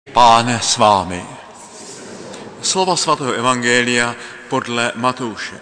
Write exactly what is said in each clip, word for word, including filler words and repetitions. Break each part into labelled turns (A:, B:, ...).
A: Pán s vámi. Slova svatého evangelia podle Matouše.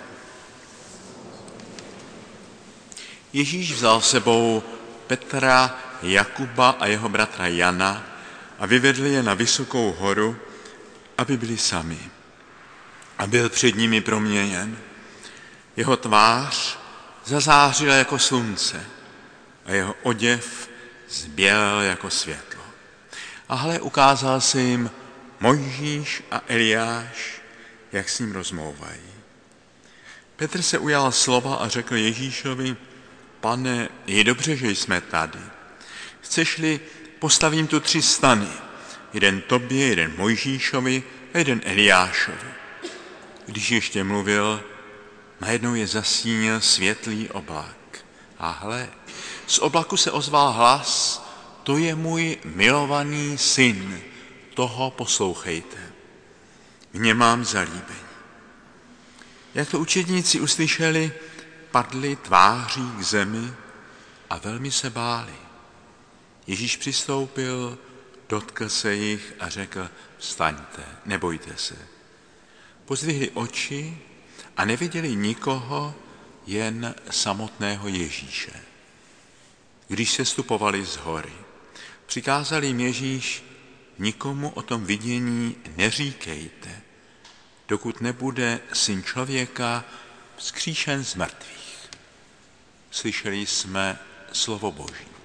A: Ježíš vzal sebou Petra, Jakuba a jeho bratra Jana a vyvedl je na vysokou horu, aby byli sami. A byl před nimi proměněn. Jeho tvář zazářila jako slunce a jeho oděv zbělel jako světlo. A hle, ukázal se jim Mojžíš a Eliáš, jak s ním rozmlouvají. Petr se ujal slova a řekl Ježíšovi: Pane, je dobře, že jsme tady. Chceš-li, postavím tu tři stany. Jeden tobě, jeden Mojžíšovi a jeden Eliášovi. Když ještě mluvil, najednou je zastínil světlý oblak. A hle, z oblaku se ozval hlas: To je můj milovaný syn, toho poslouchejte. V něm mám zalíbení. Jak to učedníci uslyšeli, padli tváří k zemi a velmi se báli. Ježíš přistoupil, dotkl se jich a řekl: Vstaňte, nebojte se. Pozdvihli oči a neviděli nikoho, jen samotného Ježíše. Když se stupovali z hory, přikázal jim Ježíš: Nikomu o tom vidění neříkejte, dokud nebude Syn člověka vzkříšen z mrtvých. Slyšeli jsme slovo Boží.